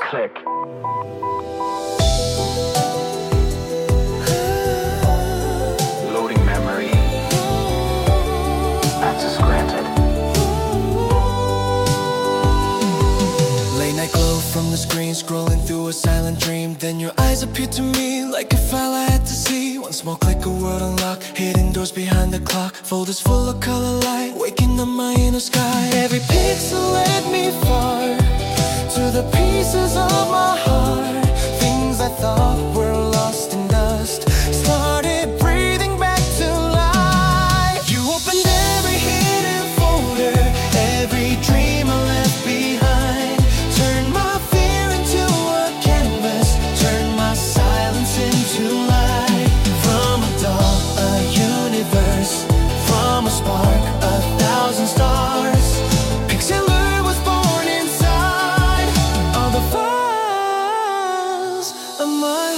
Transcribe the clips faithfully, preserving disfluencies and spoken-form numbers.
click. Loading memory. Access granted. Late night glow from the screen, scrolling through a silent dream. Then your eyes appear to me like a file I had to see. One small click, a world unlocked, hidden doors behind the clock. Folders full of color light, waking up my inner sky. Every pixel led me far to the pieces of my heart. Things I thought were lost in dust started breathing back to life. You opened every hidden folder, every dream I left behind. Turned my fear into a canvas, turned my silence into light. From a doll, a universe, from a spark, a thousand stars. Pixelur was born inside all the files of my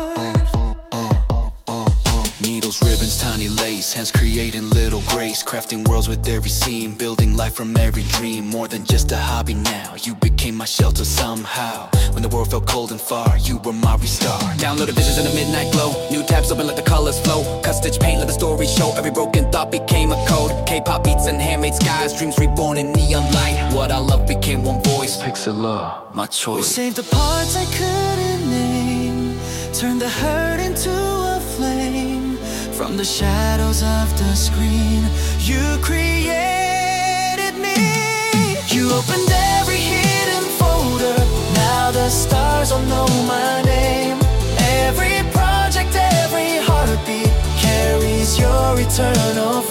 heart. Needles, ribbons, tiny lace, hands creating little grace. Crafting worlds with every seam, building life from every dream. More than just a hobby now, you became my shelter somehow. When the world felt cold and far, you were my restart. Downloaded visions in the midnight glow, new tabs open, let the colors flow. Cut stitch paint, let the story show. Every broken thought became a code. K-pop beats and handmade skies, dreams reborn in neon light. What I love became one voice, Pixelur, my choice. Saved the parts I couldn't name, turned the hurt into a flame. From the shadows of the screen, you created me. You opened every hidden folder, now the stars all know my name. Every project, every heartbeat carries your eternal